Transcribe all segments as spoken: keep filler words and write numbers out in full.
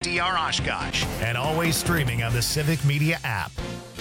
D R Oshkosh, and always streaming on the Civic Media app.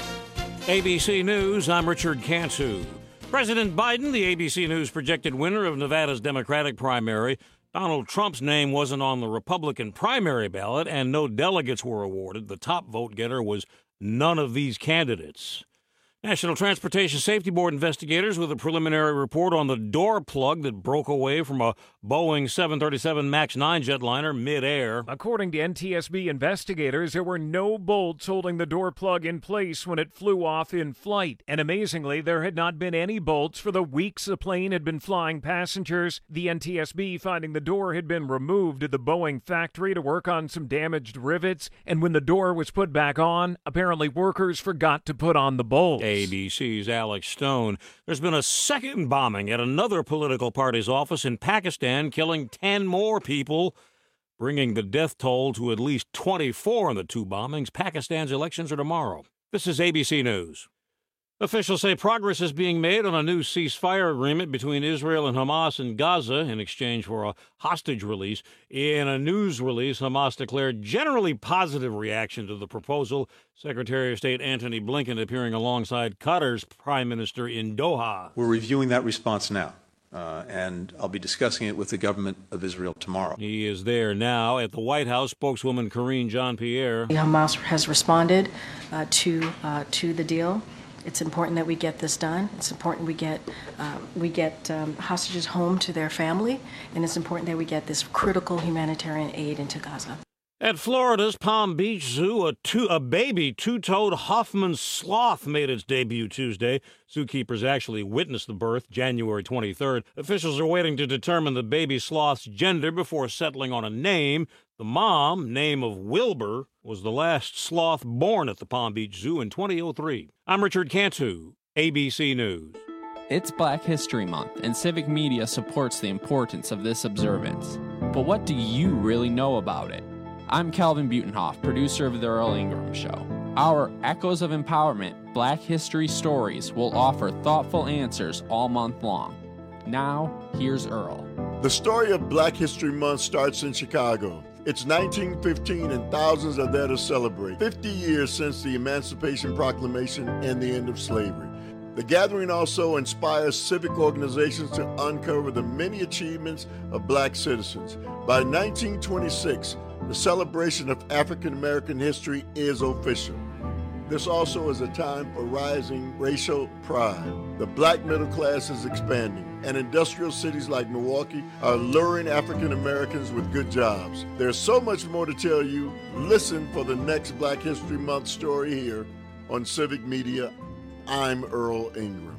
A B C News, I'm Richard Cantu. President Biden, the A B C News projected winner of Nevada's Democratic primary. Donald Trump's name wasn't on the Republican primary ballot, and no delegates were awarded. The top vote getter was none of these candidates. National Transportation Safety Board investigators with a preliminary report on the door plug that broke away from a Boeing seven thirty-seven MAX nine jetliner midair. According to N T S B investigators, there were no bolts holding the door plug in place when it flew off in flight. And amazingly, there had not been any bolts for the weeks the plane had been flying passengers. The N T S B finding the door had been removed to the Boeing factory to work on some damaged rivets. And when the door was put back on, apparently workers forgot to put on the bolts. A B C's Alex Stone. There's been a second bombing at another political party's office in Pakistan, killing ten more people, bringing the death toll to at least twenty-four in the two bombings. Pakistan's elections are tomorrow. This is A B C News. Officials say progress is being made on a new ceasefire agreement between Israel and Hamas in Gaza in exchange for a hostage release. In a news release, Hamas declared generally positive reaction to the proposal. Secretary of State Antony Blinken appearing alongside Qatar's prime minister in Doha. We're reviewing that response now, uh, and I'll be discussing it with the government of Israel tomorrow. He is there now at the White House. Spokeswoman Karine Jean-Pierre. Hamas has responded uh, to uh, to the deal. It's important that we get this done. It's important we get uh, we get um, hostages home to their family, and it's important that we get this critical humanitarian aid into Gaza. At Florida's Palm Beach Zoo, a, two, a baby two-toed Hoffman sloth made its debut Tuesday. Zookeepers actually witnessed the birth January twenty-third. Officials are waiting to determine the baby sloth's gender before settling on a name. The mom, name of Wilbur, was the last sloth born at the Palm Beach Zoo in twenty oh three. I'm Richard Cantu, A B C News. It's Black History Month, and Civic Media supports the importance of this observance. But what do you really know about it? I'm Calvin Butenhoff, producer of The Earl Ingram Show. Our Echoes of Empowerment Black History Stories will offer thoughtful answers all month long. Now, here's Earl. The story of Black History Month starts in Chicago. It's nineteen fifteen and thousands are there to celebrate. fifty years since the Emancipation Proclamation and the end of slavery. The gathering also inspires civic organizations to uncover the many achievements of black citizens. By nineteen twenty-six, the celebration of African American history is official. This also is a time for rising racial pride. The black middle class is expanding, and industrial cities like Milwaukee are luring African Americans with good jobs. There's so much more to tell you. Listen for the next Black History Month story here on Civic Media. I'm Earl Ingram.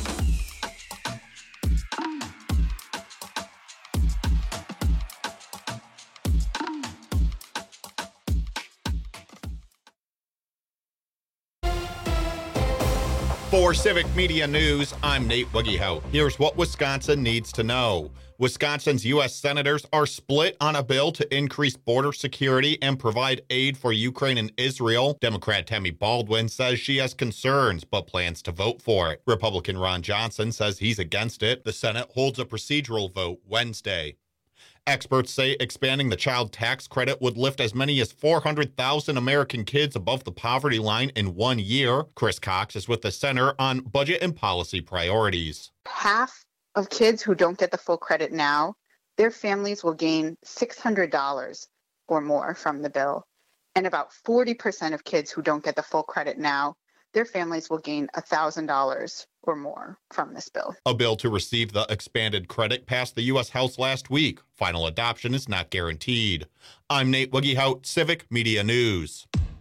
For Civic Media News, I'm Nate Wiggyhout. Here's what Wisconsin needs to know. Wisconsin's U S senators are split on a bill to increase border security and provide aid for Ukraine and Israel. Democrat Tammy Baldwin says she has concerns, but plans to vote for it. Republican Ron Johnson says he's against it. The Senate holds a procedural vote Wednesday. Experts say expanding the child tax credit would lift as many as four hundred thousand American kids above the poverty line in one year. Chris Cox is with the Center on Budget and Policy Priorities. Half of kids who don't get the full credit now, their families will gain six hundred dollars or more from the bill. And about forty percent of kids who don't get the full credit now, their families will gain one thousand dollars or more from this bill. A bill to receive the expanded credit passed the U S House last week. Final adoption is not guaranteed. I'm Nate Wiggyhout, Civic Media News.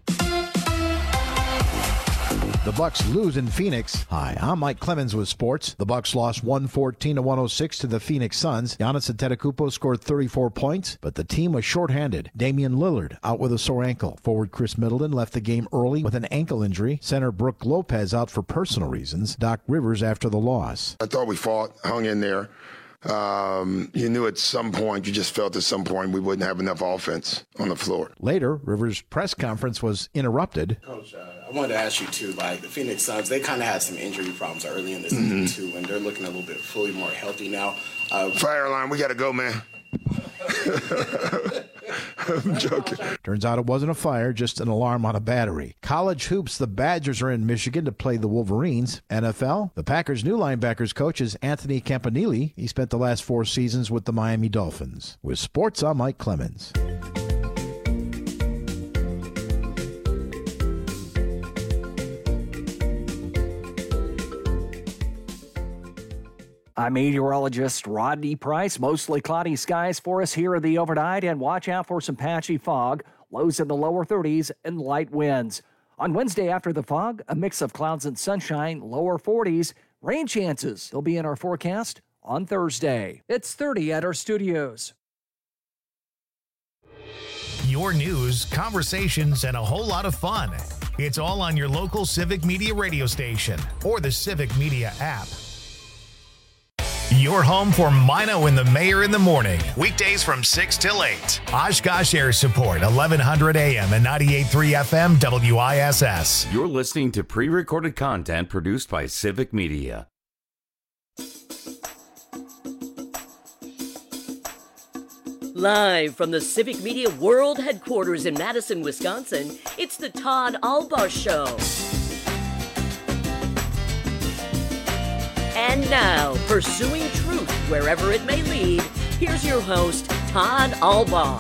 The Bucks lose in Phoenix. Hi, I'm Mike Clemens with sports. The Bucks lost one fourteen to one oh six to the Phoenix Suns. Giannis Antetokounmpo scored thirty-four points, but the team was shorthanded. Damian Lillard out with a sore ankle. Forward Chris Middleton left the game early with an ankle injury. Center Brooke Lopez out for personal reasons. Doc Rivers after the loss. I thought we fought, hung in there. Um, you knew at some point, you just felt at some point we wouldn't have enough offense on the floor. Later, Rivers' press conference was interrupted. Coach, uh, I wanted to ask you too, like the Phoenix Suns, they kind of had some injury problems early in the season mm-hmm. too, and they're looking a little bit fully more healthy now. Uh, Fire line, we got to go, man. I'm joking. Turns out it wasn't a fire, just an alarm on a battery. College hoops, the Badgers are in Michigan to play the Wolverines. N F L, the Packers' new linebackers coach is Anthony Campanile. He spent the last four seasons with the Miami Dolphins. With sports, I'm Mike Clemens. I'm meteorologist Rodney Price. Mostly cloudy skies for us here in the overnight, and watch out for some patchy fog. Lows in the lower thirties and light winds. On Wednesday after the fog, a mix of clouds and sunshine, lower forties. Rain chances will be in our forecast on Thursday. It's thirty at our studios. Your news, conversations, and a whole lot of fun. It's all on your local Civic Media radio station or the Civic Media app. Your home for Mino and the Mayor in the morning. Weekdays from six till eight. Oshkosh Air Support, eleven hundred A M and ninety-eight point three F M W I S S. You're listening to pre-recorded content produced by Civic Media. Live from the Civic Media World Headquarters in Madison, Wisconsin, it's the Todd Albaugh Show. And now, pursuing truth wherever it may lead, here's your host, Todd Albaugh.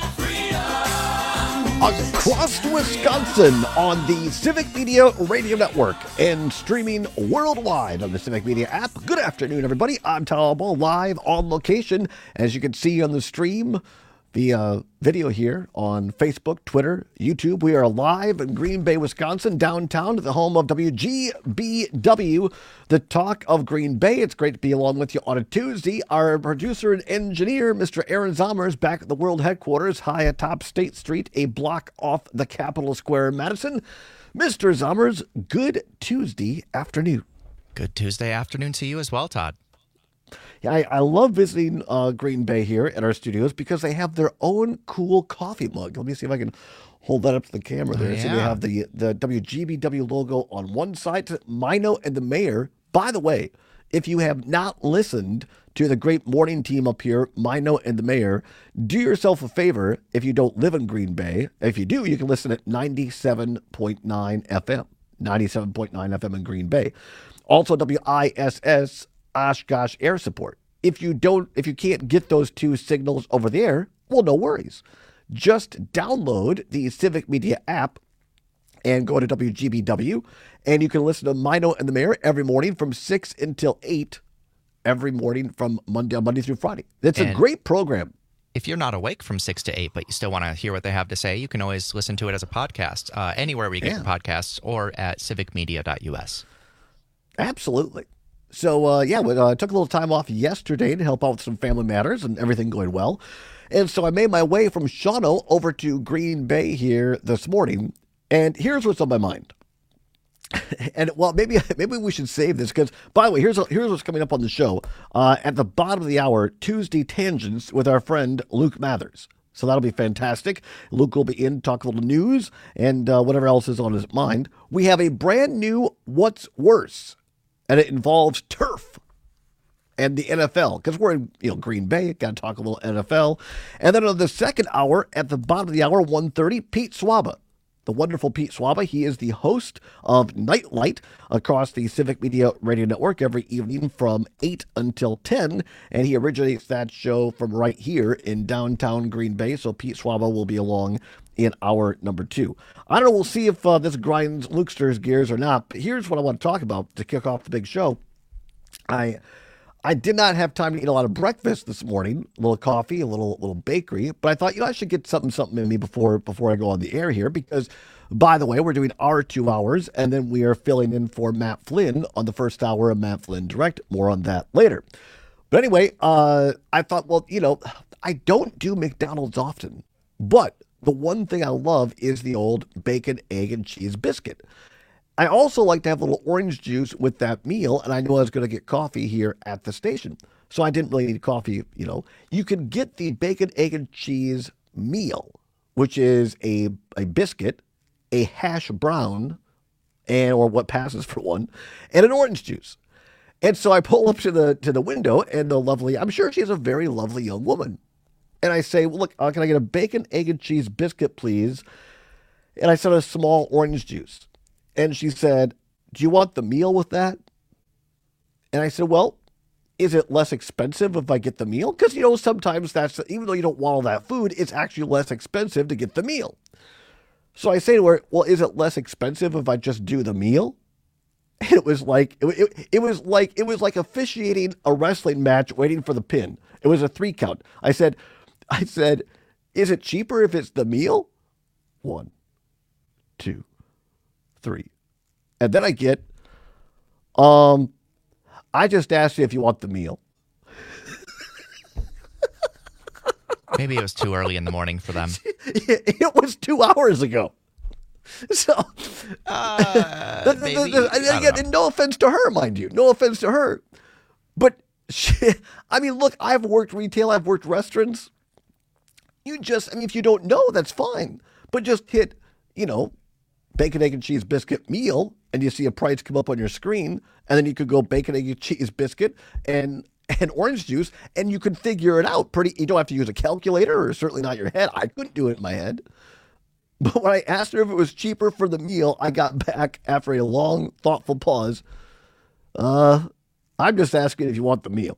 Across Wisconsin on the Civic Media Radio Network and streaming worldwide on the Civic Media app. Good afternoon, everybody. I'm Todd Albaugh, live on location. As you can see on the stream via video here on Facebook, Twitter, YouTube, we are live in Green Bay, Wisconsin, downtown, the home of W G B W, the talk of Green Bay. It's great to be along with you on a Tuesday. Our producer and engineer, Mister Aaron Zommers, back at the world headquarters, high atop State Street, a block off the Capitol Square in Madison. Mister Zommers, good Tuesday afternoon. Good Tuesday afternoon to you as well, Todd. Yeah, I, I love visiting uh, Green Bay here at our studios because they have their own cool coffee mug. Let me see if I can hold that up to the camera there. Oh, yeah. So they have the the W G B W logo on one side, Mino and the Mayor. By the way, if you have not listened to the great morning team up here, Mino and the Mayor, do yourself a favor if you don't live in Green Bay. If you do, you can listen at ninety-seven point nine F M. ninety-seven point nine F M in Green Bay. Also W I S S Oshkosh Air Support. If you don't, if you can't get those two signals over there, well, no worries. Just download the Civic Media app and go to W G B W, and you can listen to Mino and the Mayor every morning from six until eight, every morning from Monday, Monday through Friday. It's and a great program. If you're not awake from six to eight, but you still want to hear what they have to say, you can always listen to it as a podcast, uh, anywhere where you get yeah. your podcasts, or at civic media dot U S. Absolutely. So, uh, yeah, we uh, took a little time off yesterday to help out with some family matters and everything going well. And so I made my way from Shawano over to Green Bay here this morning. And here's what's on my mind. And, well, maybe maybe we should save this because, by the way, here's here's what's coming up on the show. Uh, at the bottom of the hour, Tuesday Tangents with our friend Luke Mathers. So that'll be fantastic. Luke will be in, talk a little news and uh, whatever else is on his mind. We have a brand new What's Worse, and it involves turf and the N F L, because we're in you know Green Bay, got to talk a little N F L. And then on the second hour, at the bottom of the hour, one thirty, Pete Swaba, the wonderful Pete Swaba. He is the host of Nightlight across the Civic Media Radio Network every evening from eight until ten, and he originates that show from right here in downtown Green Bay, so Pete Swaba will be along in hour number two. I don't know, we'll see if uh, this grinds Lukester's gears or not, but here's what I want to talk about to kick off the big show. I I did not have time to eat a lot of breakfast this morning, a little coffee, a little little bakery, but I thought, you know, I should get something something in me before before I go on the air here, because, by the way, we're doing our two hours, and then we are filling in for Matt Flynn on the first hour of Matt Flynn Direct. More on that later. But anyway, uh, I thought, well, you know, I don't do McDonald's often, but the one thing I love is the old bacon, egg, and cheese biscuit. I also like to have a little orange juice with that meal, and I knew I was going to get coffee here at the station. So I didn't really need coffee, you know. You can get the bacon, egg, and cheese meal, which is a, a biscuit, a hash brown, and or what passes for one, and an orange juice. And so I pull up to the to the window, and the lovely, I'm sure she's a very lovely young woman. And I say, well, look, uh, can I get a bacon, egg, and cheese biscuit, please? And I said a small orange juice. And she said, do you want the meal with that? And I said, well, is it less expensive if I get the meal? Because, you know, sometimes that's, even though you don't want all that food, it's actually less expensive to get the meal. So I say to her, well, is it less expensive if I just do the meal? And it was like, it, it, it was like, it was like officiating a wrestling match waiting for the pin. It was a three count. I said, I said, is it cheaper if it's the meal? One, two, three. And then I get, um, I just asked you if you want the meal. Maybe it was too early in the morning for them. It was two hours ago. So, uh, the, the, maybe, the, the, again, and no offense to her, mind you. No offense to her. But, she, I mean, look, I've worked retail. I've worked restaurants. You just, I mean, if you don't know, that's fine. But just hit, you know, bacon, egg, and cheese biscuit meal, and you see a price come up on your screen, and then you could go bacon, egg, and cheese biscuit and and orange juice, and you could figure it out pretty. You don't have to use a calculator, or certainly not your head. I couldn't do it in my head. But when I asked her if it was cheaper for the meal, I got back after a long, thoughtful pause. Uh, I'm just asking if you want the meal.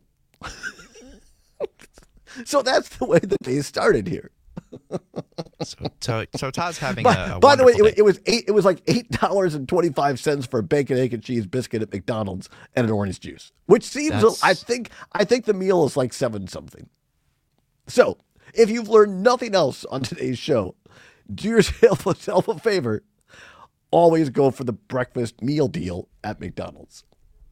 So that's the way the day started here. so, so, so Todd's having by, a, a by the way, day. it, it was eight. It was like eight dollars and twenty five cents for a bacon, egg, and cheese biscuit at McDonald's and an orange juice, which seems. That's... I think. I think the meal is like seven something. So, if you've learned nothing else on today's show, do yourself a favor. Always go for the breakfast meal deal at McDonald's.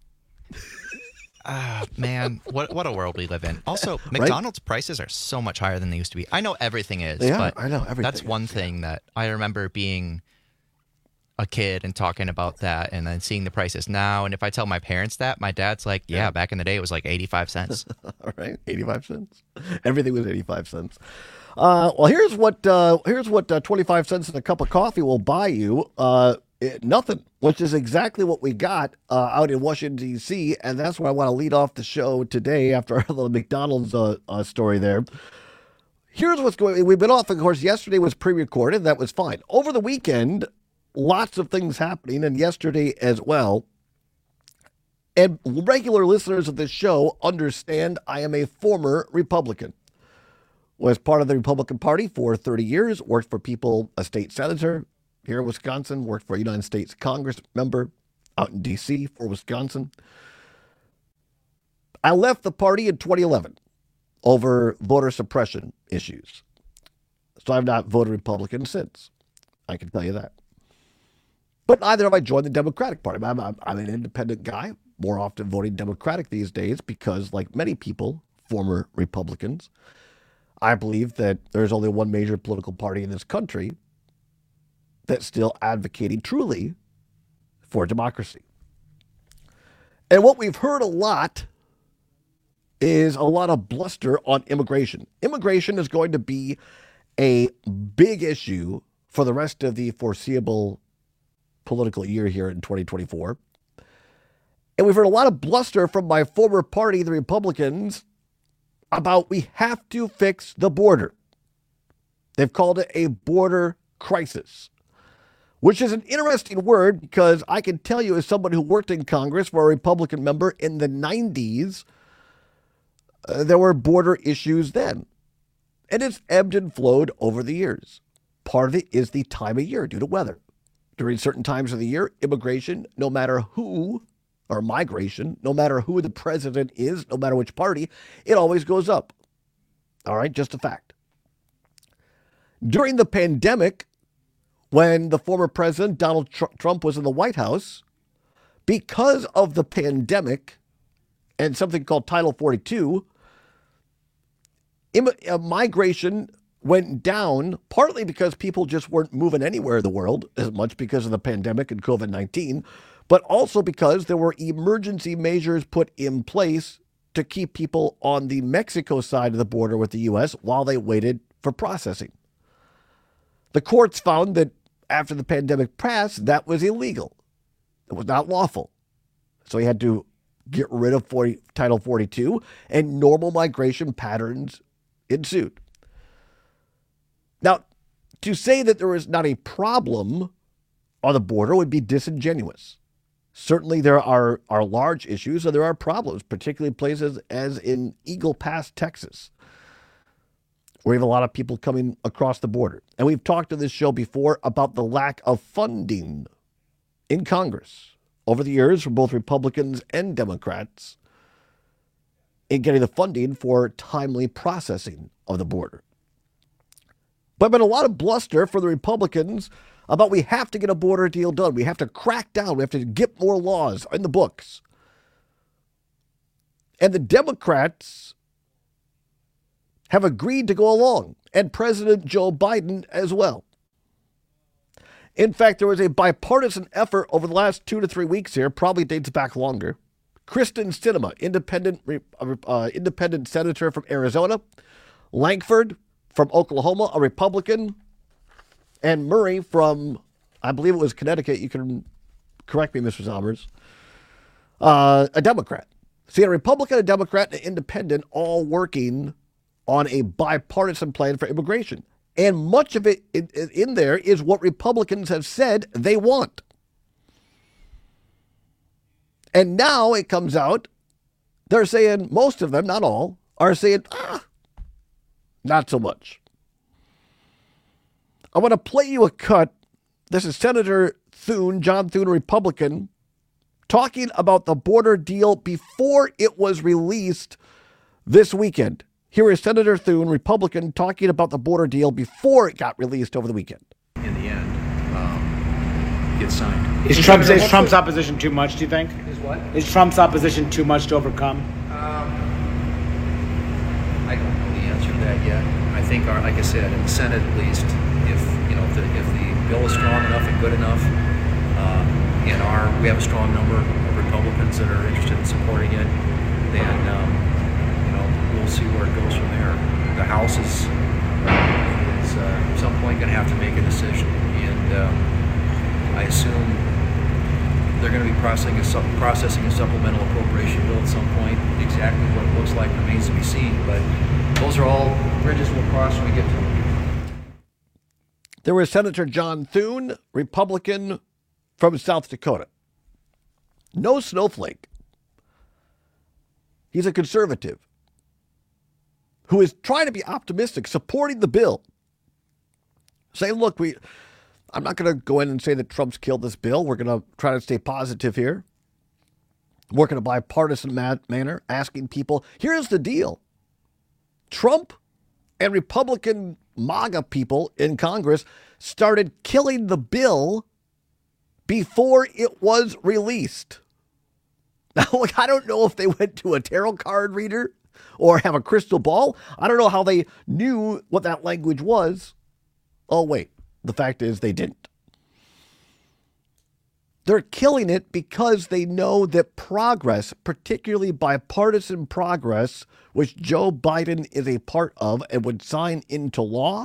Ah, man, what what a world we live in. Also, McDonald's right? prices are so much higher than they used to be. I know everything is, they but are. I know everything that's one is, thing yeah. that I remember being a kid and talking about that and then seeing the prices now. And if I tell my parents that, my dad's like, yeah, yeah. back in the day it was like eighty-five cents. All right, eighty-five cents. Everything was eighty-five cents. Uh, well, here's what uh, here's what uh, twenty-five cents in a cup of coffee will buy you. Uh, It, nothing, which is exactly what we got uh, out in Washington, D C, and that's where I want to lead off the show today after our little McDonald's uh, uh, story there. Here's what's going on. We've been off, of course, yesterday was pre-recorded. That was fine. Over the weekend, lots of things happening, and yesterday as well. And regular listeners of this show understand I am a former Republican. Was part of the Republican Party for thirty years, worked for people, a state senator, here in Wisconsin, worked for a United States Congress member out in D C for Wisconsin. I left the party in twenty eleven over voter suppression issues. So I've not voted Republican since. I can tell you that. But neither have I joined the Democratic Party. I'm, I'm, I'm an independent guy, more often voting Democratic these days because, like many people, former Republicans, I believe that there's only one major political party in this country that's still advocating truly for democracy. And what we've heard a lot is a lot of bluster on immigration. Immigration is going to be a big issue for the rest of the foreseeable political year here in twenty twenty-four. And we've heard a lot of bluster from my former party, the Republicans, about we have to fix the border. They've called it a border crisis, which is an interesting word because I can tell you as someone who worked in Congress for a Republican member in the nineties, uh, there were border issues then. And it's ebbed and flowed over the years. Part of it is the time of year due to weather. During certain times of the year, immigration, no matter who, or migration, no matter who the president is, no matter which party, it always goes up. All right, just a fact. During the pandemic, when the former president, Donald Tr- Trump, was in the White House, because of the pandemic and something called Title forty-two, im- uh, migration went down, partly because people just weren't moving anywhere in the world as much because of the pandemic and COVID nineteen, but also because there were emergency measures put in place to keep people on the Mexico side of the border with the U S while they waited for processing. The courts found that after the pandemic passed, that was illegal. It was not lawful. So he had to get rid of forty, Title forty-two, and normal migration patterns ensued. Now, to say that there is not a problem on the border would be disingenuous. Certainly there are, are large issues and there are problems, particularly places as in Eagle Pass, Texas, where we have a lot of people coming across the border. And we've talked on this show before about the lack of funding in Congress over the years from both Republicans and Democrats in getting the funding for timely processing of the border. But there's been a lot of bluster for the Republicans about we have to get a border deal done. We have to crack down. We have to get more laws in the books. And the Democrats have agreed to go along, and President Joe Biden as well. In fact, there was a bipartisan effort over the last two to three weeks here, probably dates back longer. Kristen Sinema, independent, uh, independent senator from Arizona, Lankford from Oklahoma, a Republican, and Murray from, I believe it was Connecticut, you can correct me, Mister Zommers, uh, a Democrat. See, a Republican, a Democrat, and an independent all working on a bipartisan plan for immigration. And much of it in, in there is what Republicans have said they want. And now it comes out, they're saying, most of them, not all, are saying, ah, not so much. I want to play you a cut. This is Senator Thune, John Thune, a Republican, talking about the border deal before it was released this weekend. Here is Senator Thune, Republican, talking about the border deal before it got released over the weekend. In the end, um, get signed. Is Trump's, is Trump's opposition too much, do you think? Is what? Is Trump's opposition too much to overcome? Um, I don't know the answer to that yet. I think, our, like I said, in the Senate at least, if you know if the, if the bill is strong enough and good enough, um, and our we have a strong number of Republicans that are interested in supporting it, then um, you know we'll see where it goes from there. The House is is uh, at some point going to have to make a decision, and um, I assume they're going to be processing a, processing a supplemental appropriation bill at some point. Exactly what it looks like remains to be seen, but those are all bridges we'll cross when we get to them. There was Senator John Thune, Republican from South Dakota. No snowflake. He's a conservative who is trying to be optimistic, supporting the bill. Saying, look, we, I'm not going to go in and say that Trump's killed this bill. We're going to try to stay positive here. Work in a bipartisan manner, asking people, here's the deal. Trump and Republican MAGA people in Congress started killing the bill before it was released. Now, look, I don't know if they went to a tarot card reader or have a crystal ball. I don't know how they knew what that language was. Oh, wait. The fact is they didn't. They're killing it because they know that progress, particularly bipartisan progress, which Joe Biden is a part of and would sign into law,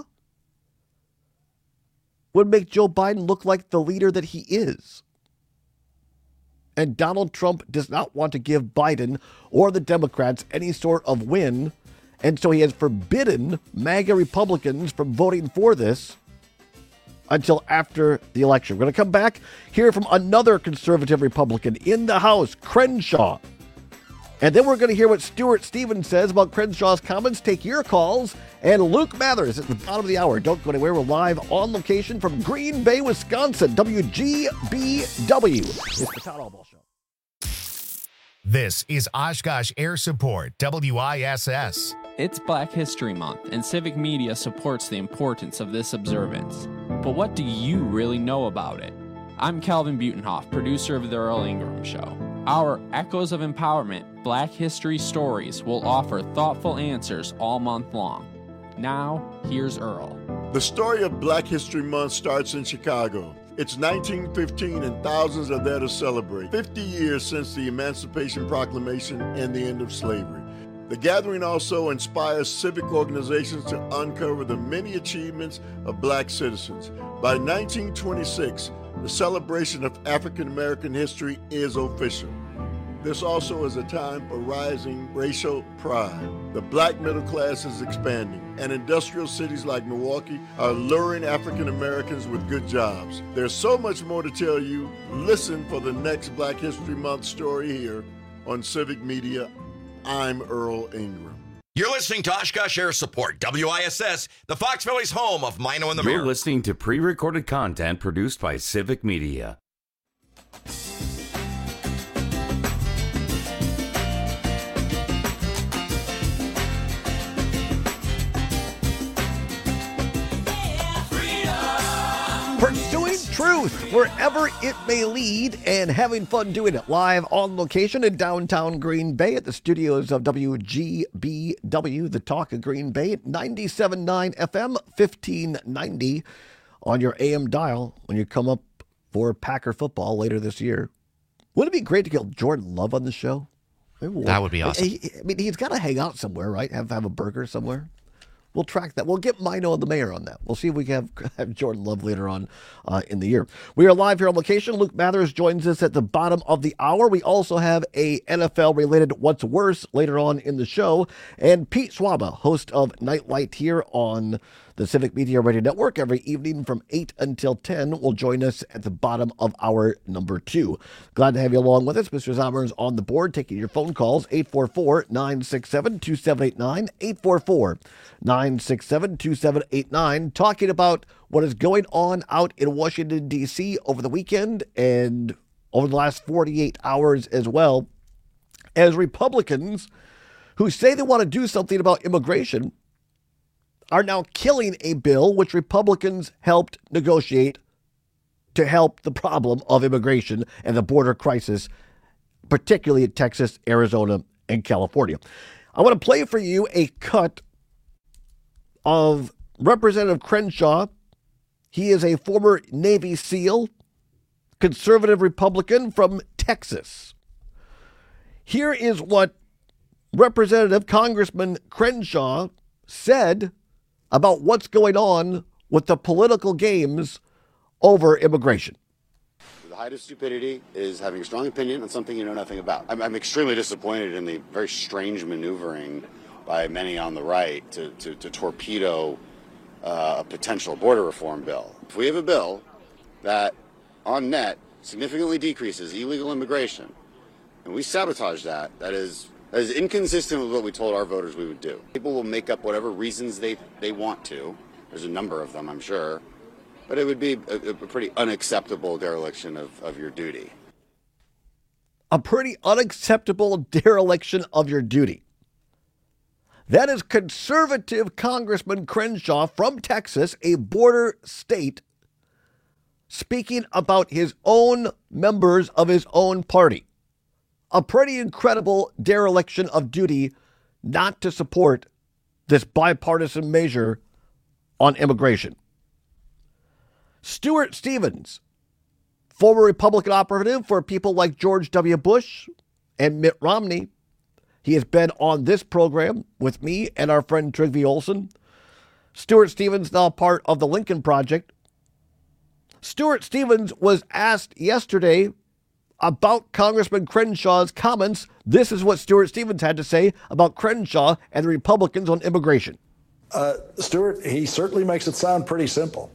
would make Joe Biden look like the leader that he is. And Donald Trump does not want to give Biden or the Democrats any sort of win, and so he has forbidden MAGA Republicans from voting for this until after the election. We're going to come back, hear from another conservative Republican in the House, Crenshaw. And then we're going to hear what Stuart Stevens says about Crenshaw's comments. Take your calls. And Luke Mathers at the bottom of the hour. Don't go anywhere. We're live on location from Green Bay, Wisconsin. W G B W. It's the Todd Albaugh Show. This is Oshkosh Air Support, W I S S. It's Black History Month, and Civic Media supports the importance of this observance. But what do you really know about it? I'm Calvin Butenhoff, producer of The Earl Ingram Show. Our Echoes of Empowerment Black History Stories will offer thoughtful answers all month long. Now, here's Earl. The story of Black History Month starts in Chicago. It's nineteen fifteen and thousands are there to celebrate. fifty years since the Emancipation Proclamation and the end of slavery. The gathering also inspires civic organizations to uncover the many achievements of black citizens. By nineteen twenty-six, the celebration of African American history is official. This also is a time for rising racial pride. The black middle class is expanding, and industrial cities like Milwaukee are luring African Americans with good jobs. There's so much more to tell you. Listen for the next Black History Month story here on Civic Media. I'm Earl Ingram. You're listening to Oshkosh Air Support, W I S S, the Fox Valley's home of Mino and the You're Mayor. listening to pre-recorded content produced by Civic Media. Pursuing truth wherever it may lead and having fun doing it. Live on location in downtown Green Bay at the studios of W G B W, the Talk of Green Bay, ninety-seven point nine F M, fifteen ninety on your A M dial when you come up for Packer football later this year. Wouldn't it be great to get Jordan Love on the show? That would be awesome. I, I mean, he's got to hang out somewhere, right? Have have a burger somewhere. We'll track that. We'll get Mino and the Mayor on that. We'll see if we can have, have Jordan Love later on uh, in the year. We are live here on location. Luke Mathers joins us at the bottom of the hour. We also have a N F L-related What's Worse later on in the show. And Pete Swaba, host of Nightlight here on the Civic Media Radio Network every evening from eight until ten, will join us at the bottom of hour number two. Glad to have you along with us. Mister Zommers on the board, taking your phone calls, eight four four, nine six seven, two seven eight nine, eight four four, nine six seven, two seven eight nine, talking about what is going on out in Washington, D C over the weekend and over the last forty-eight hours as well, as Republicans who say they want to do something about immigration are now killing a bill which Republicans helped negotiate to help the problem of immigration and the border crisis, particularly in Texas, Arizona, and California. I want to play for you a cut of Representative Crenshaw. He is a former Navy SEAL, conservative Republican from Texas. Here is what Representative Congressman Crenshaw said about what's going on with the political games over immigration. The height of stupidity is having a strong opinion on something you know nothing about. I'm, I'm extremely disappointed in the very strange maneuvering by many on the right to, to, to torpedo uh, a potential border reform bill. If we have a bill that, on net, significantly decreases illegal immigration, and we sabotage that, that is That is inconsistent with what we told our voters we would do. People will make up whatever reasons they, they want to. There's a number of them, I'm sure. But it would be a, a pretty unacceptable dereliction of, of your duty. A pretty unacceptable dereliction of your duty. That is conservative Congressman Crenshaw from Texas, a border state, speaking about his own members of his own party. A pretty incredible dereliction of duty not to support this bipartisan measure on immigration. Stuart Stevens, former Republican operative for people like George W. Bush and Mitt Romney. He has been on this program with me and our friend Trygve Olsen. Stuart Stevens, now part of the Lincoln Project. Stuart Stevens was asked yesterday about Congressman Crenshaw's comments. This is what Stuart Stevens had to say about Crenshaw and the Republicans on immigration. Uh, Stuart, he certainly makes it sound pretty simple.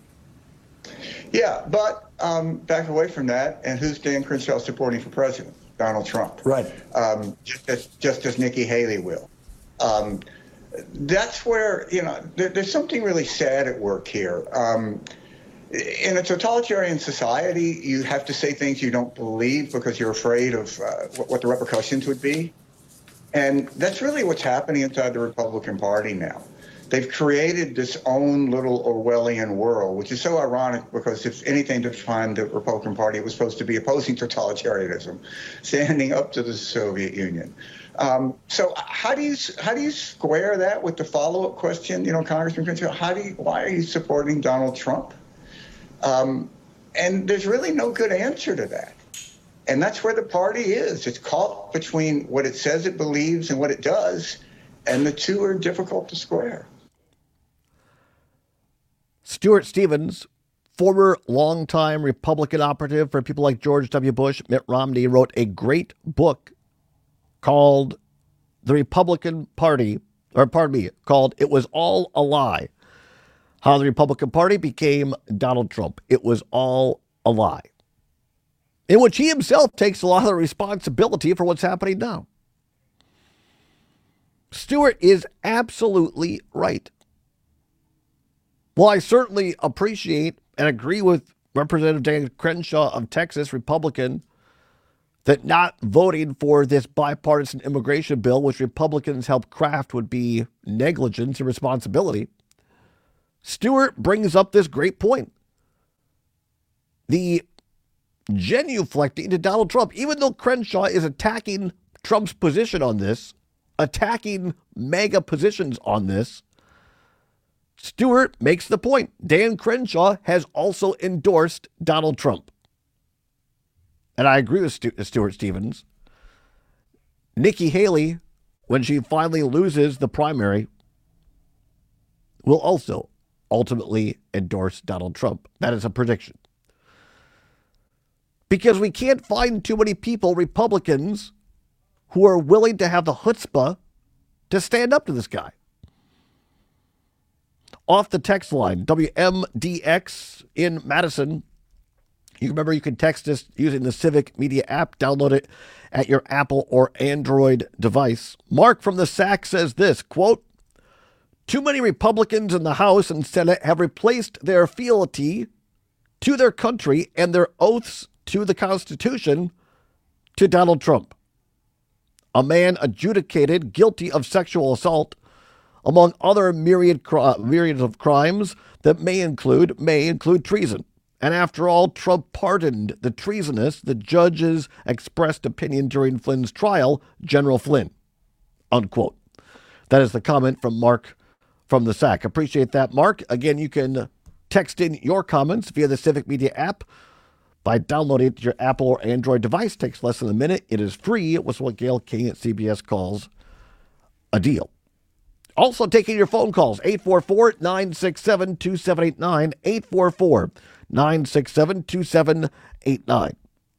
Yeah, but um, back away from that, and who's Dan Crenshaw supporting for president? Donald Trump. Right. Um, just, as, just as Nikki Haley will. Um, that's where, you know, there, there's something really sad at work here. Um, In a totalitarian society, you have to say things you don't believe because you're afraid of uh, what, what the repercussions would be. And that's really what's happening inside the Republican Party now. They've created this own little Orwellian world, which is so ironic because if anything to define the Republican Party, it was supposed to be opposing totalitarianism, standing up to the Soviet Union. Um, so how do you how do you square that with the follow-up question, you know, Congressman Crenshaw, how do you, why are you supporting Donald Trump? Um, and there's really no good answer to that. And that's where the party is. It's caught between what it says it believes and what it does, and the two are difficult to square. Stuart Stevens, former longtime Republican operative for people like George W. Bush, Mitt Romney, wrote a great book called The Republican Party, or pardon me, called It Was All a Lie. How the Republican Party became Donald Trump. It was all a lie. In which he himself takes a lot of the responsibility for what's happening now. Stewart is absolutely right. Well, I certainly appreciate and agree with Representative Dan Crenshaw of Texas, Republican, that not voting for this bipartisan immigration bill, which Republicans helped craft, would be negligence and responsibility. Stewart brings up this great point. The genuflecting to Donald Trump, even though Crenshaw is attacking Trump's position on this, attacking MAGA positions on this, Stewart makes the point. Dan Crenshaw has also endorsed Donald Trump. And I agree with Stu- Stuart Stevens. Nikki Haley, when she finally loses the primary, will also ultimately endorse Donald Trump. That is a prediction. Because we can't find too many people, Republicans, who are willing to have the chutzpah to stand up to this guy. Off the text line, W M D X in Madison. You remember you can text us using the Civic Media app. Download it at your Apple or Android device. Mark from the S A C says this, quote, too many Republicans in the House and Senate have replaced their fealty to their country and their oaths to the Constitution to Donald Trump, a man adjudicated guilty of sexual assault, among other myriad cri- myriads of crimes that may include may include treason. And after all, Trump pardoned the treasonous, the judge's expressed opinion during Flynn's trial, General Flynn, unquote. That is the comment from Mark from the S A C. Appreciate that, Mark. Again, you can text in your comments via the Civic Media app by downloading it to your Apple or Android device. Takes less than a minute. It is free. It was what Gail King at C B S calls a deal. Also taking your phone calls, eight four four, nine six seven, two seven eight nine, eight four four, nine six seven, two seven eight nine.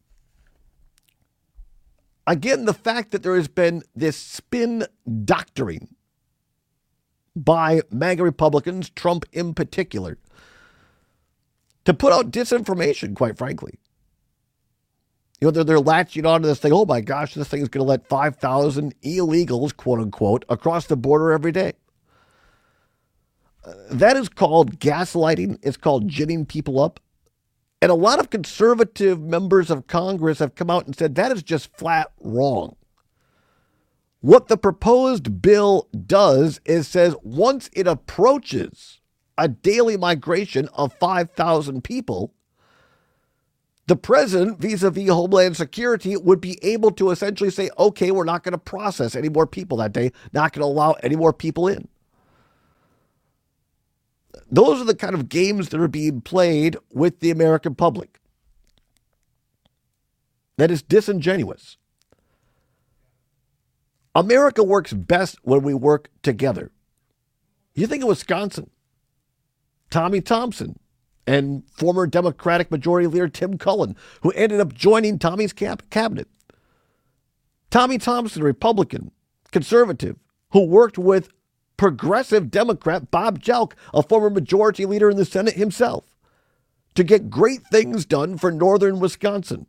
Again, the fact that there has been this spin doctoring by MAGA Republicans, Trump in particular, to put out disinformation, quite frankly. You know, they're, they're latching onto this thing. Oh, my gosh, this thing is going to let five thousand illegals, quote unquote, across the border every day. Uh, that is called gaslighting. It's called ginning people up. And a lot of conservative members of Congress have come out and said that is just flat wrong. What the proposed bill does is says once it approaches a daily migration of five thousand people, the president, vis-a-vis Homeland Security, would be able to essentially say, okay, we're not going to process any more people that day, not going to allow any more people in. Those are the kind of games that are being played with the American public. That is disingenuous. America works best when we work together. You think of Wisconsin, Tommy Thompson, and former Democratic Majority Leader Tim Cullen, who ended up joining Tommy's cap- cabinet. Tommy Thompson, Republican, conservative, who worked with progressive Democrat Bob Jelk, a former Majority Leader in the Senate himself, to get great things done for northern Wisconsin.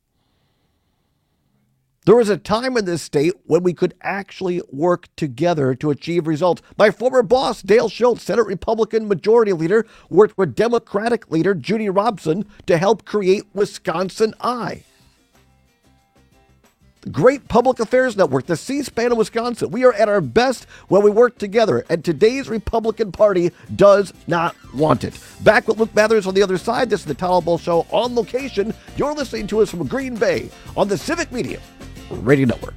There was a time in this state when we could actually work together to achieve results. My former boss, Dale Schultz, Senate Republican Majority Leader, worked with Democratic Leader Judy Robson to help create Wisconsin Eye. Great public affairs network, the C-SPAN of Wisconsin. We are at our best when we work together, and today's Republican Party does not want it. Back with Luke Mathers on the other side. This is the Tyler Bull Show on location. You're listening to us from Green Bay on the Civic Media Radio Network.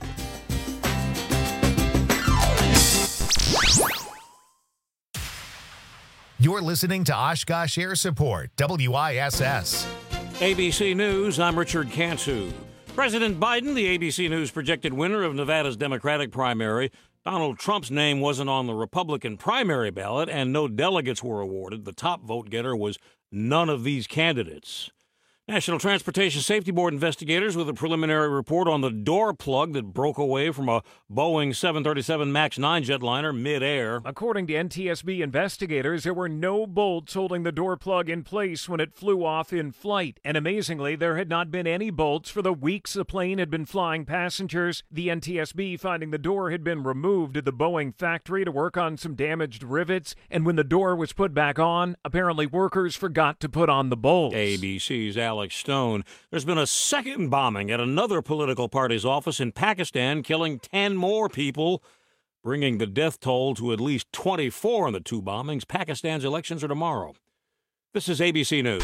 You're listening to Oshkosh Air Support, W I S S. A B C News, I'm Richard Cantu. President Biden, the A B C News projected winner of Nevada's Democratic primary. Donald Trump's name wasn't on the Republican primary ballot, and no delegates were awarded. The top vote getter was none of these candidates. National Transportation Safety Board investigators with a preliminary report on the door plug that broke away from a Boeing seven thirty-seven MAX nine jetliner midair. According to N T S B investigators, there were no bolts holding the door plug in place when it flew off in flight. And amazingly, there had not been any bolts for the weeks the plane had been flying passengers. The N T S B finding the door had been removed at the Boeing factory to work on some damaged rivets. And when the door was put back on, apparently workers forgot to put on the bolts. A B C's Alex Stone. There's been a second bombing at another political party's office in Pakistan, killing ten more people, bringing the death toll to at least twenty-four in the two bombings. Pakistan's elections are tomorrow. This is A B C News.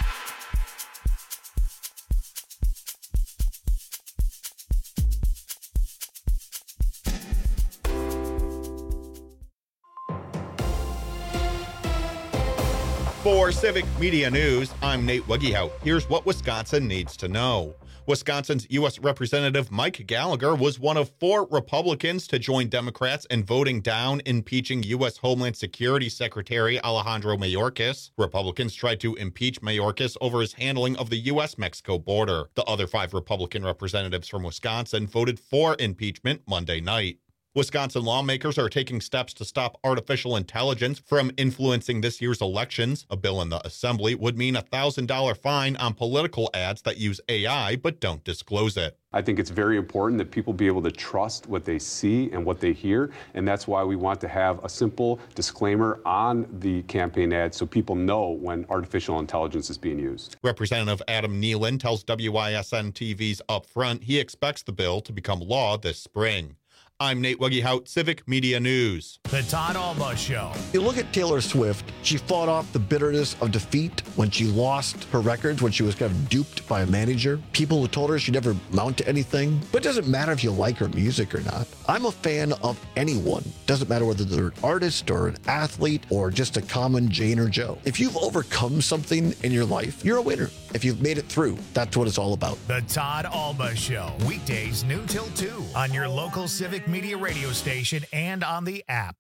For Civic Media News, I'm Nate Wegehout. Here's what Wisconsin needs to know. Wisconsin's U S Representative Mike Gallagher was one of four Republicans to join Democrats in voting down impeaching U S Homeland Security Secretary Alejandro Mayorkas. Republicans tried to impeach Mayorkas over his handling of the U S Mexico border. The other five Republican representatives from Wisconsin voted for impeachment Monday night. Wisconsin lawmakers are taking steps to stop artificial intelligence from influencing this year's elections. A bill in the Assembly would mean a one thousand dollars fine on political ads that use A I but don't disclose it. I think it's very important that people be able to trust what they see and what they hear, and that's why we want to have a simple disclaimer on the campaign ad so people know when artificial intelligence is being used. Representative Adam Nealon tells W I S N T V's Upfront he expects the bill to become law this spring. I'm Nate Wegehout, Civic Media News. The Todd Alba Show. You look at Taylor Swift, she fought off the bitterness of defeat when she lost her records, when she was kind of duped by a manager. People who told her she'd never amount to anything. But it doesn't matter if you like her music or not. I'm a fan of anyone. Doesn't matter whether they're an artist or an athlete or just a common Jane or Joe. If you've overcome something in your life, you're a winner. If you've made it through, that's what it's all about. The Todd Alba Show. Weekdays noon till two on your local Civic Media radio station and on the app.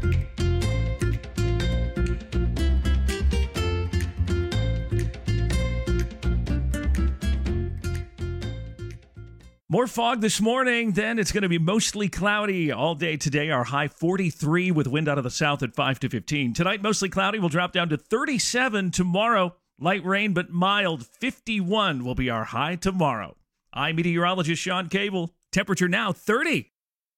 More fog this morning, then it's going to be mostly cloudy all day today. Our high forty-three with wind out of the south at five to fifteen. Tonight, mostly cloudy. We'll drop down to thirty-seven tomorrow. Light rain, but mild. fifty-one will be our high tomorrow. I'm meteorologist Sean Cable. Temperature now thirty.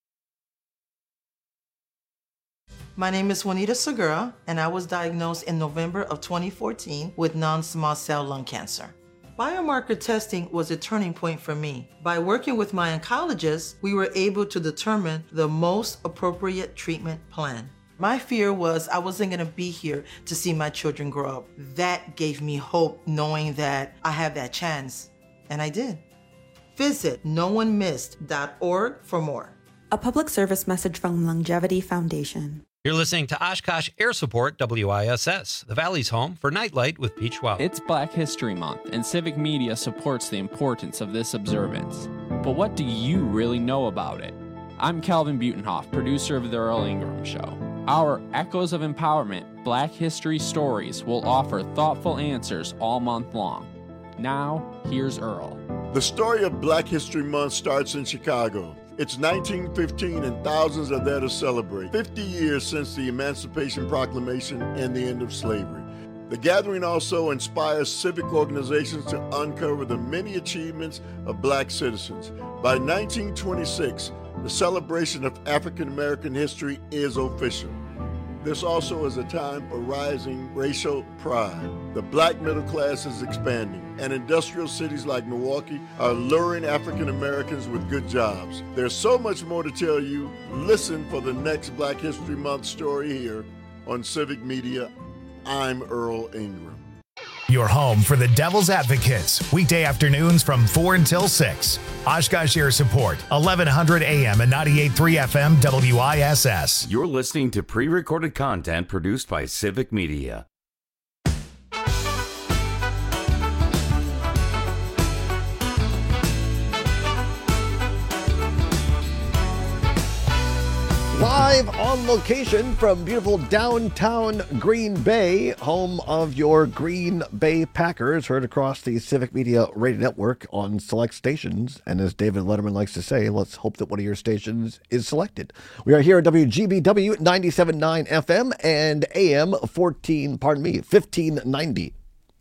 My name is Juanita Segura, and I was diagnosed in November of twenty fourteen with non-small cell lung cancer. Biomarker testing was a turning point for me. By working with my oncologist, we were able to determine the most appropriate treatment plan. My fear was I wasn't gonna be here to see my children grow up. That gave me hope, knowing that I have that chance, and I did. Visit no one missed dot org for more. A public service message from Longevity Foundation. You're listening to Oshkosh Air Support W I S S, the Valley's home for Nightlight with Peach Wow. It's Black History Month, and Civic Media supports the importance of this observance. But what do you really know about it? I'm Calvin Butenhoff, producer of The Earl Ingram Show. Our Echoes of Empowerment Black History Stories will offer thoughtful answers all month long. Now, here's Earl. The story of Black History Month starts in Chicago. It's nineteen fifteen and thousands are there to celebrate. fifty years since the Emancipation Proclamation and the end of slavery. The gathering also inspires civic organizations to uncover the many achievements of black citizens. By nineteen twenty-six, the celebration of African American history is official. This also is a time for rising racial pride. The black middle class is expanding, and industrial cities like Milwaukee are luring African Americans with good jobs. There's so much more to tell you. Listen for the next Black History Month story here on Civic Media. I'm Earl Ingram. Your home for the Devil's Advocates, weekday afternoons from four until six. Oshkosh Air Support, eleven hundred A M and ninety-eight point three F M W I S S. You're listening to pre-recorded content produced by Civic Media. Live Live on location from beautiful downtown Green Bay, home of your Green Bay Packers, heard across the Civic Media Radio Network on select stations. And as David Letterman likes to say, let's hope that one of your stations is selected. We are here at W G B W ninety-seven point nine F M and A M fourteen, pardon me, fifteen ninety.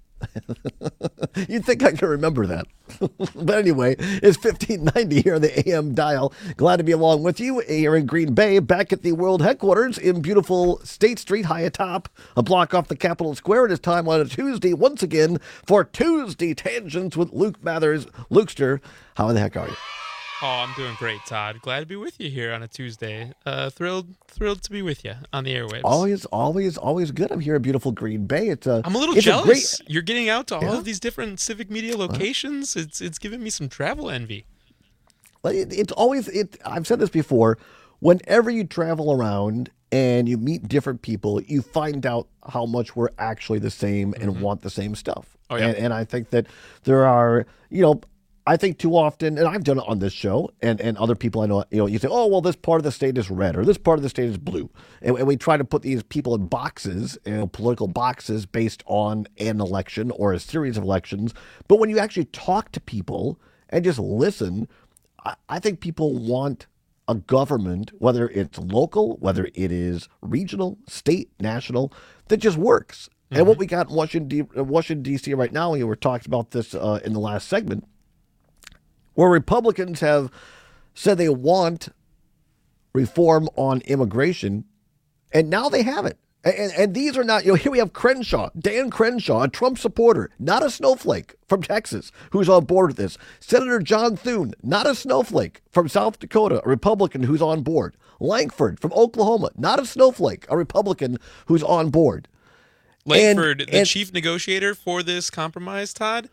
You'd think I could remember that. But anyway, it's fifteen ninety here on the A M dial. Glad to be along with you here in Green Bay, back at the world headquarters in beautiful State Street, high atop, a block off the Capitol Square. It is time on a Tuesday once again for Tuesday Tangents with Luke Mathers. Lukester, how the heck are you? Oh, I'm doing great, Todd. Glad to be with you here on a Tuesday. Uh, thrilled, thrilled to be with you on the airwaves. Always, always, always good. I'm here at beautiful Green Bay. It's a. I'm a little it's jealous. A great... You're getting out to all yeah? of these different Civic Media locations. Uh-huh. It's it's giving me some travel envy. Well, it, it's always. It. I've said this before. Whenever you travel around and you meet different people, you find out how much we're actually the same and mm-hmm. want the same stuff. Oh yeah. And, and I think that there are, you know. I think too often, and I've done it on this show, and, and other people I know, you know, you say, oh, well, this part of the state is red, or this part of the state is blue. And, and we try to put these people in boxes, you know, political boxes based on an election or a series of elections. But when you actually talk to people and just listen, I, I think people want a government, whether it's local, whether it is regional, state, national, that just works. Mm-hmm. And what we got in Washington, D- Washington D C right now, we were talking about this uh, in the last segment, where Republicans have said they want reform on immigration, and now they have it. And, and these are not, you know, here we have Crenshaw, Dan Crenshaw, a Trump supporter, not a snowflake from Texas, who's on board with this. Senator John Thune, not a snowflake from South Dakota, a Republican who's on board. Langford from Oklahoma, not a snowflake, a Republican who's on board. Langford, and, the and, chief negotiator for this compromise, Todd,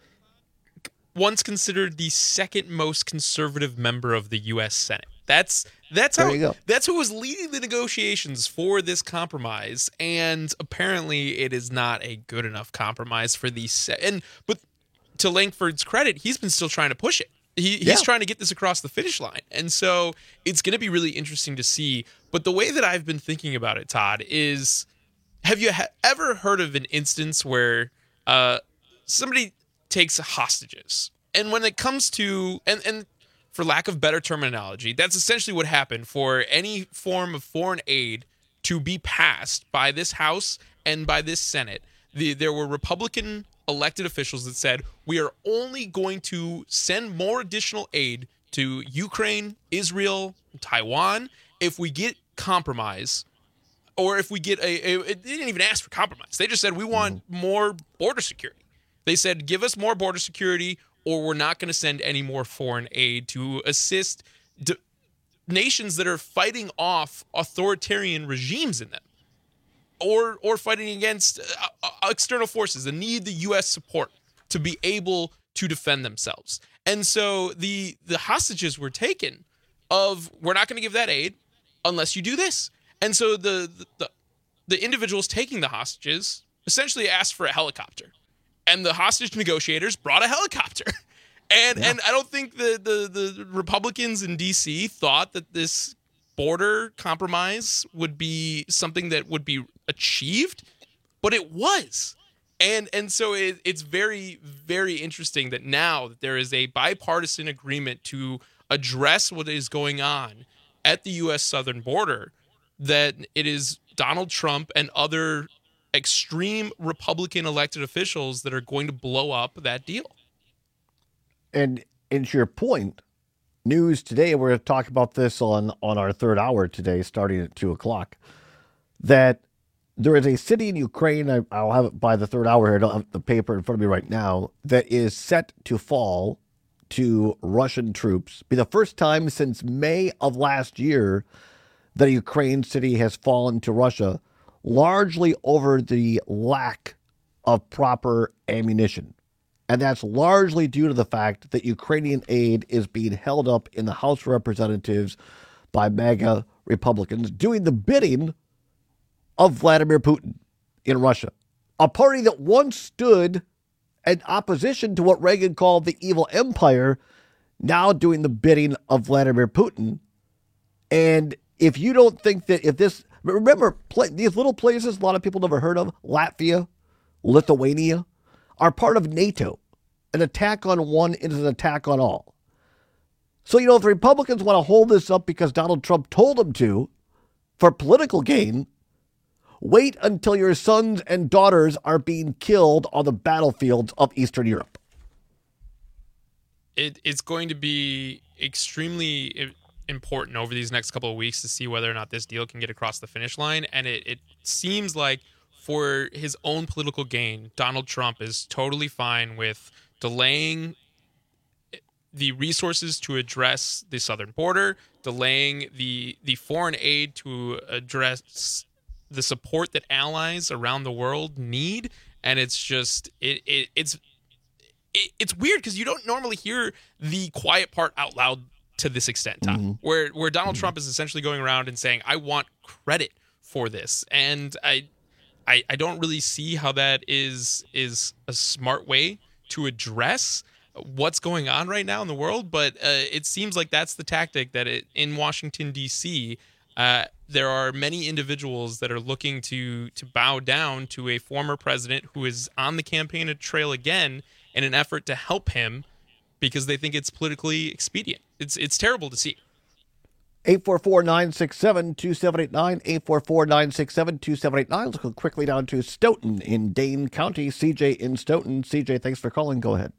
once considered the second most conservative member of the U S Senate. That's that's how that's who was leading the negotiations for this compromise, and apparently it is not a good enough compromise for these. Se- and but to Langford's credit, he's been still trying to push it. He, he's yeah. trying to get this across the finish line, and so it's going to be really interesting to see. But the way that I've been thinking about it, Todd, is have you ha- ever heard of an instance where uh, somebody takes hostages? And when it comes to, and, and for lack of better terminology, that's essentially what happened for any form of foreign aid to be passed by this House and by this Senate. The, there were Republican elected officials that said, we are only going to send more additional aid to Ukraine, Israel, Taiwan, if we get compromise, or if we get a, a, they didn't even ask for compromise. They just said, we want mm-hmm. more border security. They said, give us more border security, or we're not going to send any more foreign aid to assist d- nations that are fighting off authoritarian regimes in them, or or fighting against uh, external forces that need the U S support to be able to defend themselves. And so the the hostages were taken of, we're not going to give that aid unless you do this. And so the the, the individuals taking the hostages essentially asked for a helicopter. And the hostage negotiators brought a helicopter. And yeah. and I don't think the, the, the Republicans in D C thought that this border compromise would be something that would be achieved, but it was. And and so it, it's very, very interesting that now that there is a bipartisan agreement to address what is going on at the U S southern border, that it is Donald Trump and other extreme Republican elected officials that are going to blow up that deal. And, and to your point, news today, we're going to talk about this on, on our third hour today, starting at two o'clock, that there is a city in Ukraine, I, I'll have it by the third hour here, I don't have the paper in front of me right now, that is set to fall to Russian troops. Be the first time since May of last year that a Ukraine city has fallen to Russia, largely over the lack of proper ammunition. And that's largely due to the fact that Ukrainian aid is being held up in the House of Representatives by MAGA Republicans doing the bidding of Vladimir Putin in Russia, a party that once stood in opposition to what Reagan called the evil empire, now doing the bidding of Vladimir Putin. And if you don't think that if this, remember, play, these little places a lot of people never heard of, Latvia, Lithuania, are part of NATO. An attack on one is an attack on all. So, you know, if the Republicans want to hold this up because Donald Trump told them to for political gain, wait until your sons and daughters are being killed on the battlefields of Eastern Europe. It, it's going to be extremely important over these next couple of weeks to see whether or not this deal can get across the finish line. And it, it seems like for his own political gain, Donald Trump is totally fine with delaying the resources to address the southern border, delaying the the foreign aid to address the support that allies around the world need. And it's just it, it it's it, it's weird because you don't normally hear the quiet part out loud to this extent, Tom, mm-hmm. where where Donald mm-hmm. Trump is essentially going around and saying, I want credit for this. And I I I don't really see how that is is a smart way to address what's going on right now in the world, but uh, it seems like that's the tactic that it, in Washington, D C, uh, there are many individuals that are looking to to bow down to a former president who is on the campaign trail again in an effort to help him because they think it's politically expedient. It's it's terrible to see. eight four four, nine six seven, two seven eight nine, eight four four, nine six seven, two seven eight nine. Let's go quickly down to Stoughton in Dane County. C J in Stoughton. C J, thanks for calling. Go ahead.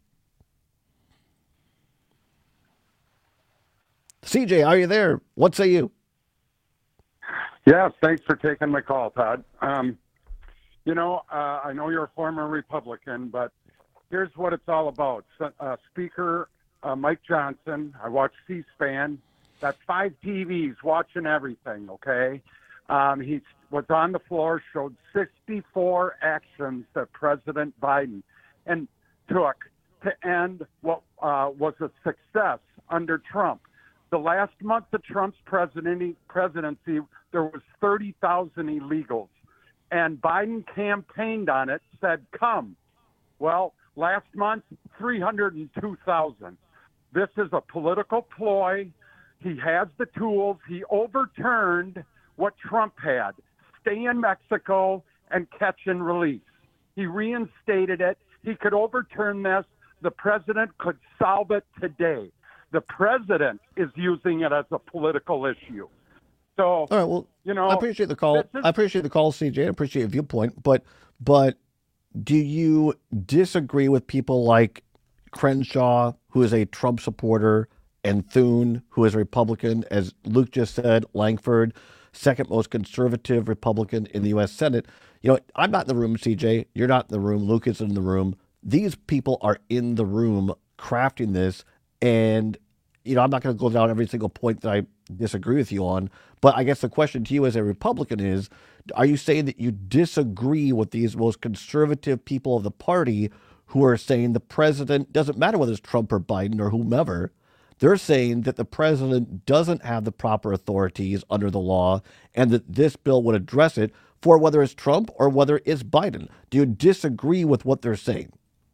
C J, are you there? What say you? Yes, thanks for taking my call, Todd. Um, you know, uh, I know you're a former Republican, but here's what it's all about. Uh, Speaker uh, Mike Johnson, I watch C-SPAN, got five T Vs watching everything, okay? Um, he was on the floor, showed sixty-four actions that President Biden and took to end what uh, was a success under Trump. The last month of Trump's presidency, presidency there was thirty thousand illegals, and Biden campaigned on it, said, come. Well, last month, three hundred two thousand. This is a political ploy. He has the tools. He overturned what Trump had, stay in Mexico and catch and release. He reinstated it. He could overturn this. The president could solve it today. The president is using it as a political issue. So, all right, well, you know, I appreciate the call. Is- I appreciate the call, C J. I appreciate your viewpoint. But, but do you disagree with people like Crenshaw, who is a Trump supporter, and Thune, who is a Republican, as Luke just said, Langford, second most conservative Republican in the U S Senate? You know, I'm not in the room, C J. You're not in the room. Luke is in the room. These people are in the room crafting this. And, you know, I'm not going to go down every single point that I disagree with you on. But I guess the question to you as a Republican is, are you saying that you disagree with these most conservative people of the party who are saying the president, doesn't matter whether it's Trump or Biden or whomever, they're saying that the president doesn't have the proper authorities under the law and that this bill would address it for whether it's Trump or whether it's Biden? Do you disagree with what they're saying?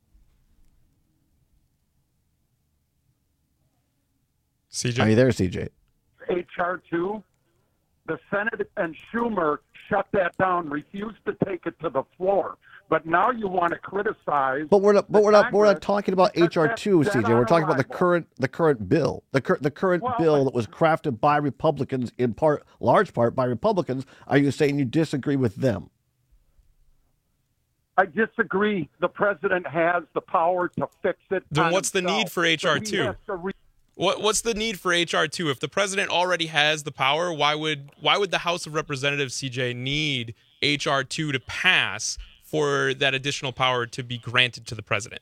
C J? Are you there, C J? H R two, the Senate and Schumer shut that down, refused to take it to the floor. But now you want to criticize. But we're not. But we're not. We're not talking about H R two, that's C J. dead We're on talking about the arrival. current the current bill, the cur- the current Well, bill but- that was crafted by Republicans, in part, large part by Republicans. Are you saying you disagree with them? I disagree. The president has the power to fix it. Then on what's the himself. need for H R two? So he has to re- What what's the need for H R two? If the president already has the power, why would why would the House of Representatives, C J, need H R two to pass for that additional power to be granted to the president?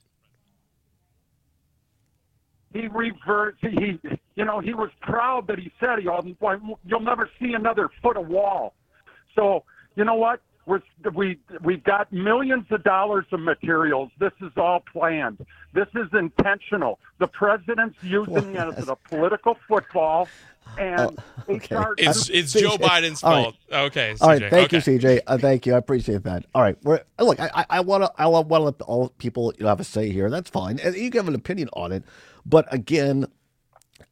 He reverts. He, you know, he was proud that he said, "You'll, you'll never see another foot of wall." So, you know what? We're, we we've got millions of dollars of materials. This is all planned. This is intentional. The president's using it as a political football, and Oh, okay. H R two. It's it's C J, Joe Biden's all right. fault. Okay, C J. All right, thank okay. you, C J. Uh, thank you. I appreciate that. All right, we're, look, I, I want to, I want to let all people, you know, have a say here. That's fine, and you can have an opinion on it. But again,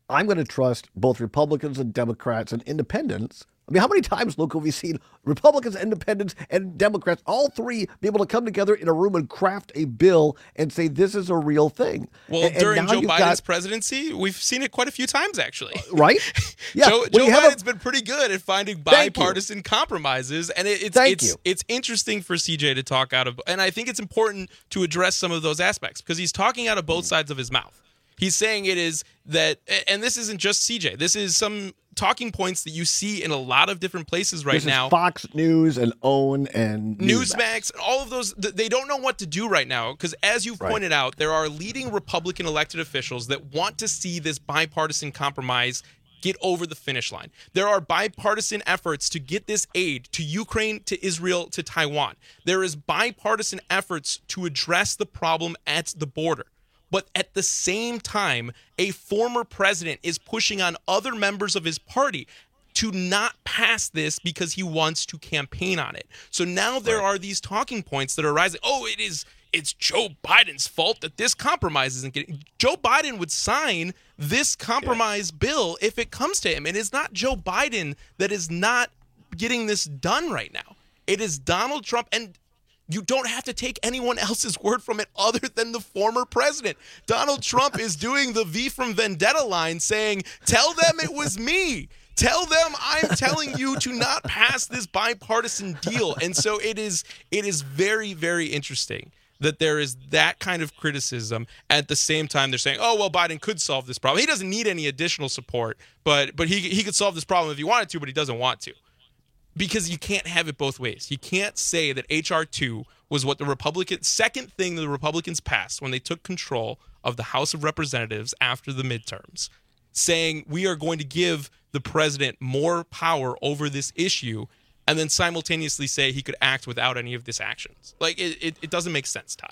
I'm going to trust both Republicans and Democrats and independents. I mean, how many times, Luke, have we seen Republicans, independents, and Democrats, all three, be able to come together in a room and craft a bill and say this is a real thing? Well, and, during and Joe Biden's got, presidency, we've seen it quite a few times, actually. Right? Yeah. Joe, Joe Biden's a, been pretty good at finding bipartisan compromises, and it, it's Thank it's you. it's interesting for C J to talk out of, and I think it's important to address some of those aspects because he's talking out of both sides of his mouth. He's saying it is that, and this isn't just C J. This is some talking points that you see in a lot of different places right this now. Is Fox News and OWN and Newsmax, Newsmax. all of those, they don't know what to do right now because, as you've right. pointed out, there are leading Republican elected officials that want to see this bipartisan compromise get over the finish line. There are bipartisan efforts to get this aid to Ukraine, to Israel, to Taiwan. There is bipartisan efforts to address the problem at the border. But at the same time, a former president is pushing on other members of his party to not pass this because he wants to campaign on it. So now there are these talking points that are rising. Oh, it is it's Joe Biden's fault that this compromise isn't getting. Joe Biden would sign this compromise yeah. bill if it comes to him. And it's not Joe Biden that is not getting this done right now. It is Donald Trump. And you don't have to take anyone else's word from it other than the former president. Donald Trump is doing the V from Vendetta line saying, tell them it was me. Tell them I'm telling you to not pass this bipartisan deal. And so it is it is very, very interesting that there is that kind of criticism. At the same time, they're saying, oh, well, Biden could solve this problem. He doesn't need any additional support, but but he he could solve this problem if he wanted to, but he doesn't want to. Because you can't have it both ways. You can't say that H R two was what the Republican second thing that the Republicans passed when they took control of the House of Representatives after the midterms, saying we are going to give the president more power over this issue, and then simultaneously say he could act without any of this actions. Like, it, it, it doesn't make sense, Todd.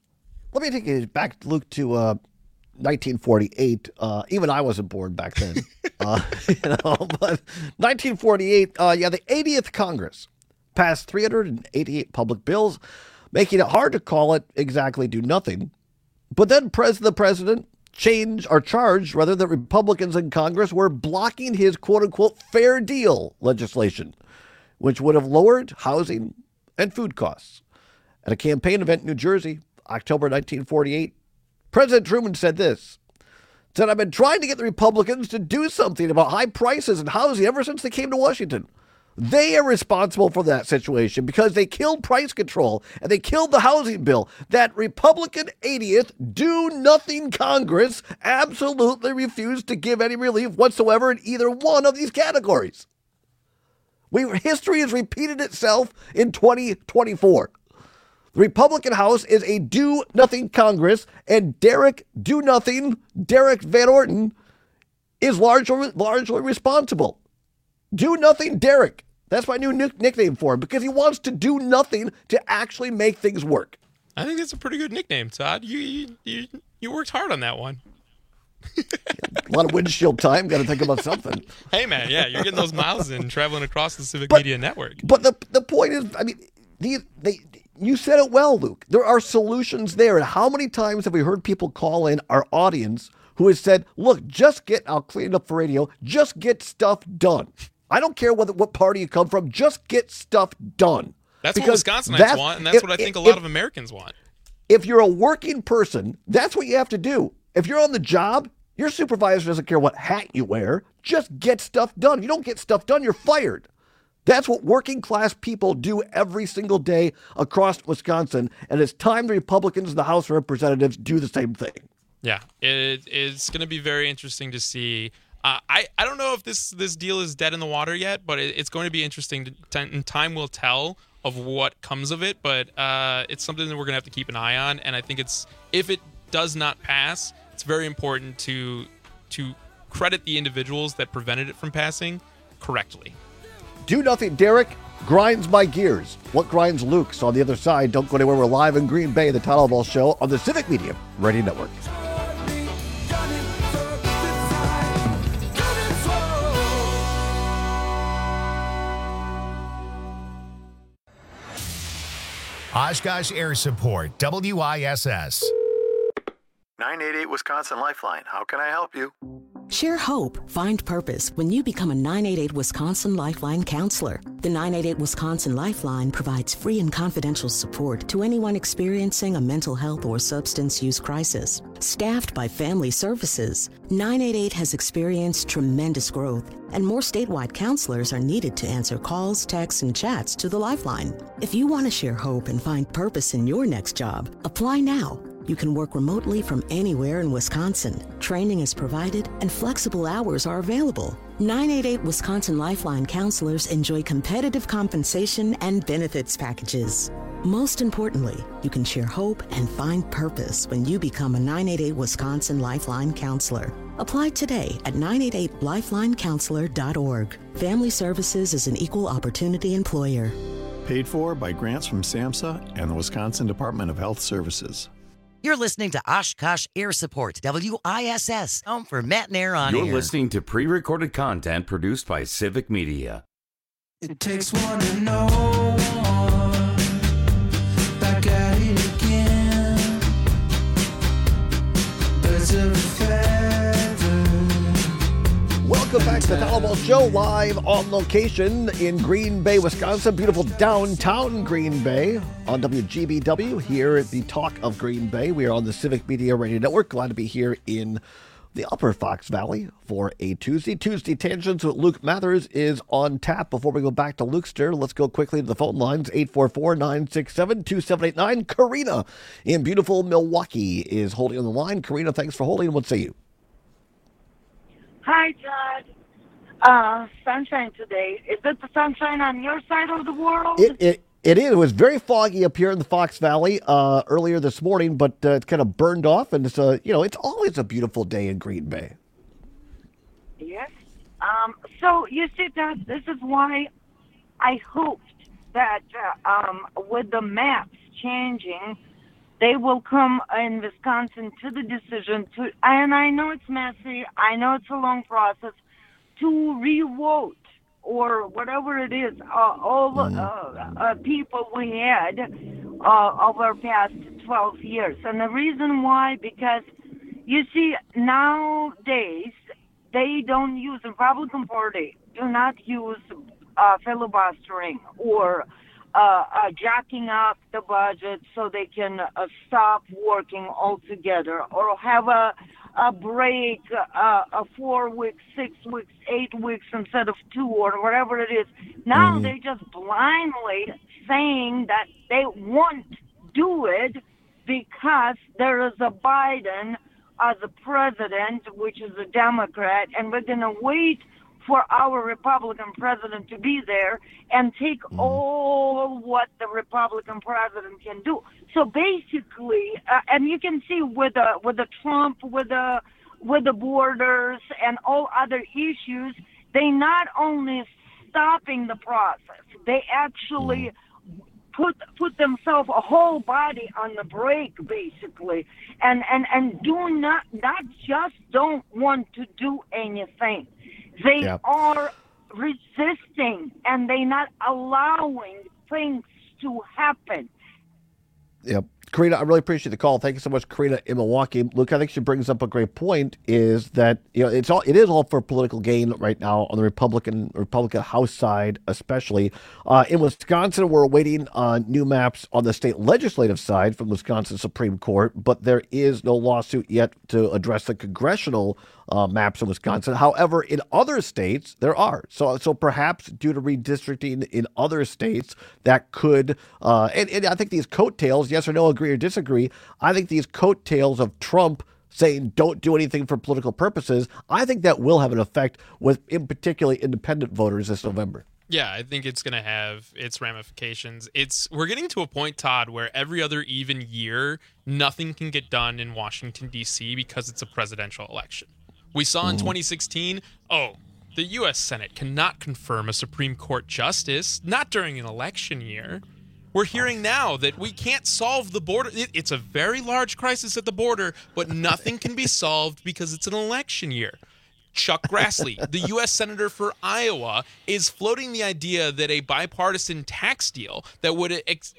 Let me take you back, Luke, to uh, nineteen forty-eight. Uh, even I wasn't born back then. uh, you know, but nineteen forty-eight, uh, yeah, the eightieth Congress passed three hundred eighty-eight public bills, making it hard to call it exactly do nothing. But then pres- the president changed or charged, rather, that Republicans in Congress were blocking his quote-unquote fair deal legislation, which would have lowered housing and food costs. At a campaign event in New Jersey, October nineteen forty-eight, President Truman said this, said, I've been trying to get the Republicans to do something about high prices and housing ever since they came to Washington. They are responsible for that situation because they killed price control and they killed the housing bill. That Republican eightieth do-nothing Congress absolutely refused to give any relief whatsoever in either one of these categories. We, history has repeated itself in twenty twenty-four. The Republican House is a do-nothing Congress, and Derek Do-Nothing, Derek Van Orton, is largely, largely responsible. Do-Nothing Derek. That's my new nick- nickname for him, because he wants to do nothing to actually make things work. I think that's a pretty good nickname, Todd. You you you, you worked hard on that one. A lot of windshield time. Got to think about something. Hey, man, yeah, you're getting those miles in traveling across the Civic but, Media Network. But the the point is, I mean, the, they, you said it well, Luke. There are solutions there. And how many times have we heard people call in our audience who has said, look, just get, I'll clean it up for radio, just get stuff done. I don't care what, what party you come from, just get stuff done. That's because what Wisconsinites that's, want, and that's if, what I think if, a lot if, of Americans want. If you're a working person, that's what you have to do. If you're on the job, your supervisor doesn't care what hat you wear. Just get stuff done. If you don't get stuff done, you're fired. That's what working class people do every single day across Wisconsin. And it's time the Republicans in the House of Representatives do the same thing. Yeah, it, it's going to be very interesting to see. Uh, I, I don't know if this, this deal is dead in the water yet, but it, it's going to be interesting. To, t- and time will tell of what comes of it. But uh, it's something that we're going to have to keep an eye on. And I think it's if it does not pass, it's very important to to credit the individuals that prevented it from passing correctly. Do nothing, Derek, grinds my gears. What grinds Luke's on the other side? Don't go anywhere. We're live in Green Bay, the Todd Alval Show on the Civic Media Radio Network. Oshkosh Air Support, W I S S. nine eight eight Wisconsin Lifeline. How can I help you? Share hope, find purpose when you become a nine eight eight Wisconsin Lifeline counselor. The nine eight eight Wisconsin Lifeline provides free and confidential support to anyone experiencing a mental health or substance use crisis. Staffed by Family Services, nine eight eight has experienced tremendous growth, and more statewide counselors are needed to answer calls, texts, and chats to the Lifeline. If you want to share hope and find purpose in your next job, apply now. You can work remotely from anywhere in Wisconsin. Training is provided and flexible hours are available. nine eight eight Wisconsin Lifeline counselors enjoy competitive compensation and benefits packages. Most importantly, you can share hope and find purpose when you become a nine eight eight Wisconsin Lifeline counselor. Apply today at nine eight eight lifeline counselor dot org. Family Services is an equal opportunity employer. Paid for by grants from SAMHSA and the Wisconsin Department of Health Services. You're listening to Oshkosh Air Support, W I S S, home for Matt and Air on You're air. listening to pre-recorded content produced by Civic Media. It takes one to know one. Back at it again. Birds of a feather. Welcome back to the Powerball Show, live on location in Green Bay, Wisconsin. Beautiful downtown Green Bay on W G B W here at the Talk of Green Bay. We are on the Civic Media Radio Network. Glad to be here in the Upper Fox Valley for a Tuesday. Tuesday Tangents with Luke Mathers is on tap. Before we go back to Lukester, let's go quickly to the phone lines. eight four four, nine six seven, two seven eight nine. Karina in beautiful Milwaukee is holding on the line. Karina, thanks for holding. What say you? Hi, Todd. Uh, sunshine today. Is it the sunshine on your side of the world? It, it It is. It was very foggy up here in the Fox Valley uh, earlier this morning, but uh, it's kind of burned off, and it's a, you know, it's always a beautiful day in Green Bay. Yes. Um, so you see, Todd, this is why I hoped that uh, um, with the maps changing, they will come in Wisconsin to the decision to, and I know it's messy, I know it's a long process, to re-vote or whatever it is, uh, all uh, uh, people we had uh, over past twelve years. And the reason why, because you see, nowadays, they don't use, the Republican Party do not use uh, filibustering or Uh, uh, jacking up the budget so they can uh, stop working altogether or have a a break, uh, a four weeks, six weeks, eight weeks instead of two or whatever it is. Now Mhm. they just blindly saying that they won't do it because there is a Biden as a president, which is a Democrat, and we're going to wait for our Republican president to be there and take mm. all what the Republican president can do. So basically, uh, and you can see with the with the Trump, with the with the borders and all other issues, they not only stopping the process, they actually mm. put put themselves a whole body on the brake, basically, and and and do not not just don't want to do anything. They yep. are resisting, and they're not allowing things to happen. Yep. Karina, I really appreciate the call. Thank you so much, Karina in Milwaukee. Luke, I think she brings up a great point, is that, you know, it's all it is all for political gain right now on the Republican Republican House side, especially. Uh, in Wisconsin, we're waiting on new maps on the state legislative side from Wisconsin Supreme Court, but there is no lawsuit yet to address the congressional uh, maps in Wisconsin. However, in other states, there are. So, so perhaps due to redistricting in other states, that could, uh, and, and I think these coattails, yes or no, agree or disagree, I think these coattails of Trump saying don't do anything for political purposes, I think that will have an effect with, in particularly, independent voters this November. Yeah, I think it's going to have its ramifications. It's we're getting to a point, Todd, where every other even year, nothing can get done in Washington, D C because it's a presidential election. We saw in twenty sixteen, oh, the U S Senate cannot confirm a Supreme Court justice, not during an election year. We're hearing now that we can't solve the border. It, it's a very large crisis at the border, but nothing can be solved because it's an election year. Chuck Grassley, the U S Senator for Iowa, is floating the idea that a bipartisan tax deal that would ex-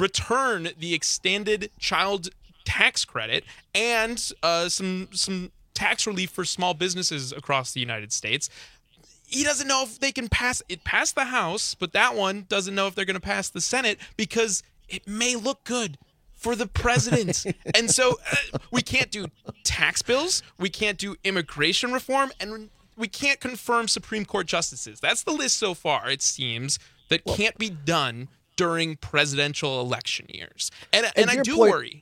return the extended child tax credit and uh, some some tax relief for small businesses across the United States. He doesn't know if they can pass it past the House, but that one doesn't know if they're going to pass the Senate because it may look good for the president. And so uh, we can't do tax bills, we can't do immigration reform, and we can't confirm Supreme Court justices. That's the list so far, it seems, that well, can't be done during presidential election years. And, and, and I do point, worry.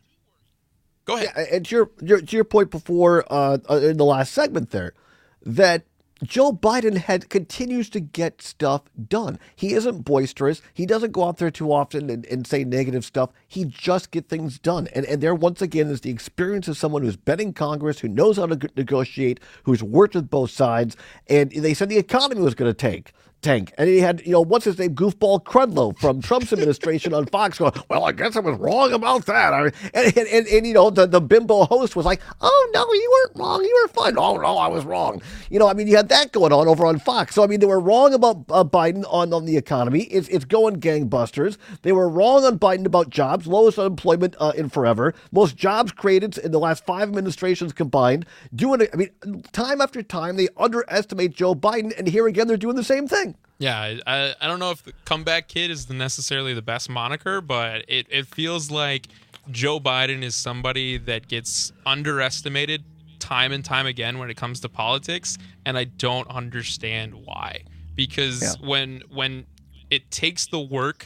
Go ahead. Yeah, and to your, your, to your point before uh, in the last segment there, that Joe Biden had continues to get stuff done. He isn't boisterous. He doesn't go out there too often and, and say negative stuff. He just get things done. And and there once again is the experience of someone who's been in Congress, who knows how to negotiate, who's worked with both sides. And they said the economy was going to take. tank. And he had, you know, what's his name, goofball Crudlow from Trump's administration on Fox going, well, I guess I was wrong about that. I, and, and, and, and, you know, the, the bimbo host was like, oh, no, you weren't wrong. You were fine. Oh, no, I was wrong. You know, I mean, you had that going on over on Fox. So, I mean, they were wrong about uh, Biden on, on the economy. It's, it's going gangbusters. They were wrong on Biden about jobs, lowest unemployment uh, in forever, most jobs created in the last five administrations combined. Doing it, I mean, time after time, they underestimate Joe Biden. And here again, they're doing the same thing. Yeah, I, I don't know if the comeback kid is the necessarily the best moniker, but it, it feels like Joe Biden is somebody that gets underestimated time and time again when it comes to politics, and I don't understand why. Because yeah. when when it takes the work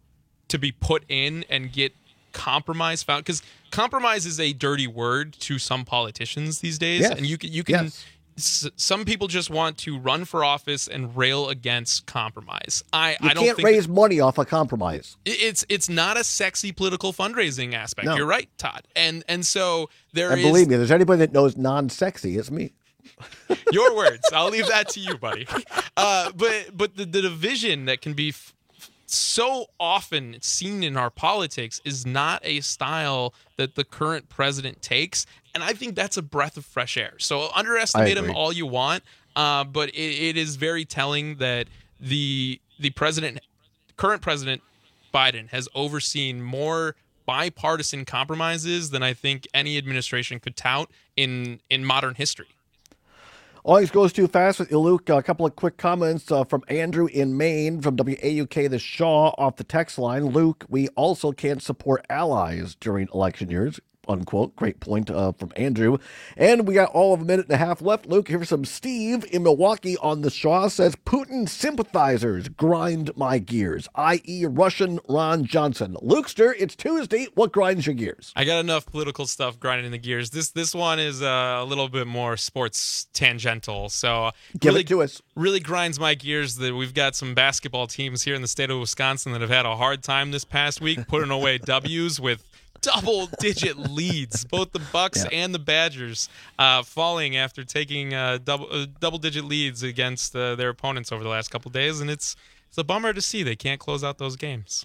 to be put in and get compromise found, because compromise is a dirty word to some politicians these days, yes. and you can you can. Yes. Some people just want to run for office and rail against compromise. I, you I don't can't think raise money off a compromise. It's it's not a sexy political fundraising aspect. No. You're right, Todd. And and so there and is. Believe me, if there's anybody that knows non-sexy, it's me. Your words. I'll leave that to you, buddy. Uh, but but the, the division that can be f- so often seen in our politics is not a style that the current president takes. And I think that's a breath of fresh air. So underestimate him all you want, uh, but it, it is very telling that the the president, current president Biden, has overseen more bipartisan compromises than I think any administration could tout in in modern history. Always goes too fast with you, Luke. A couple of quick comments uh, from Andrew in Maine, from W A U K, the Shaw, off the text line. Luke, we also can't support allies during election years. Unquote. Great point uh, from Andrew. And we got all of a minute and a half left. Luke, here's some Steve in Milwaukee on the Shaw. Says, Putin sympathizers grind my gears, that is. Russian Ron Johnson. Lukester, it's Tuesday. What grinds your gears? I got enough political stuff grinding the gears. This this one is uh, a little bit more sports tangential. So Give really, it to us. Really grinds my gears that we've got some basketball teams here in the state of Wisconsin that have had a hard time this past week putting away W's with double-digit leads, both the Bucks yeah. and the Badgers uh, falling after taking uh, double uh, double-digit leads against uh, their opponents over the last couple of days, and it's it's a bummer to see they can't close out those games.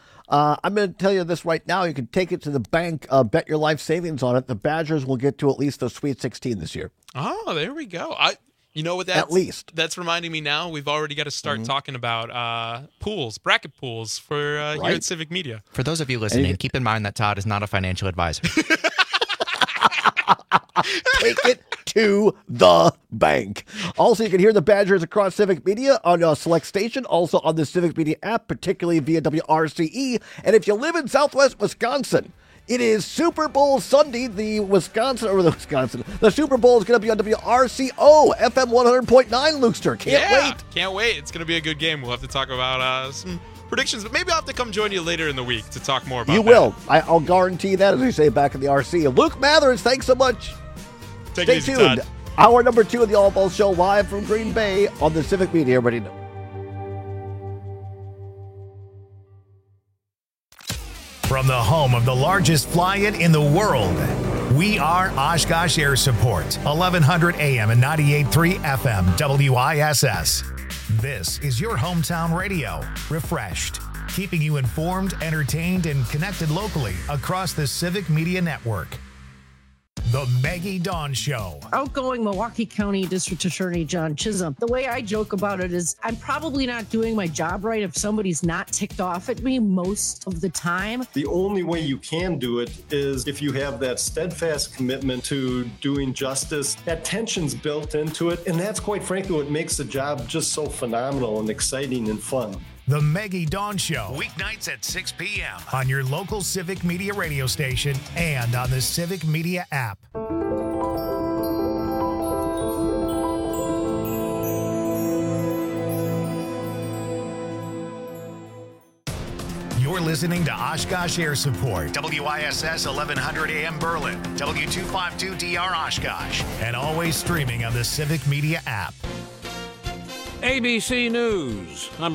Uh, I'm going to tell you this right now. You can take it to the bank, uh, bet your life savings on it. The Badgers will get to at least the Sweet sixteen this year. Oh, there we go. I. You know what? That's, At least. That's reminding me now. We've already got to start mm-hmm. talking about uh, pools, bracket pools for uh, right. here at Civic Media. For those of you listening, keep in mind that Todd is not a financial advisor. Take it to the bank. Also, you can hear the Badgers across Civic Media on a select station, also on the Civic Media app, particularly via W R C E. And if you live in Southwest Wisconsin, it is Super Bowl Sunday. The Wisconsin, or the Wisconsin, the Super Bowl is going to be on W R C O, F M one hundred point nine, Lukester. Can't yeah, wait. Can't wait. It's going to be a good game. We'll have to talk about uh, some predictions, but maybe I'll have to come join you later in the week to talk more about You that. will. I, I'll guarantee that, as we say back in the R C. Luke Mathers, thanks so much. Take Stay it easy, tuned. Todd. Hour number two of the All Ball Show, live from Green Bay on the Civic Media. Everybody know. From the home of the largest fly-in in the world, we are Oshkosh Air Support, eleven hundred A M and ninety-eight point three F M, W I S S. This is your hometown radio, refreshed, keeping you informed, entertained, and connected locally across the Civic Media Network. The Maggie Dawn Show. Outgoing Milwaukee County District Attorney John Chisholm. The way I joke about it is I'm probably not doing my job right if somebody's not ticked off at me most of the time. The only way you can do it is if you have that steadfast commitment to doing justice. That tension's built into it, and that's quite frankly what makes the job just so phenomenal and exciting and fun. The Maggie Dawn Show, weeknights at six p.m. on your local Civic Media radio station and on the Civic Media app. You're listening to Oshkosh Air Support, W I S S eleven hundred A M Berlin, W two fifty-two D R Oshkosh, and always streaming on the Civic Media app. A B C News. I'm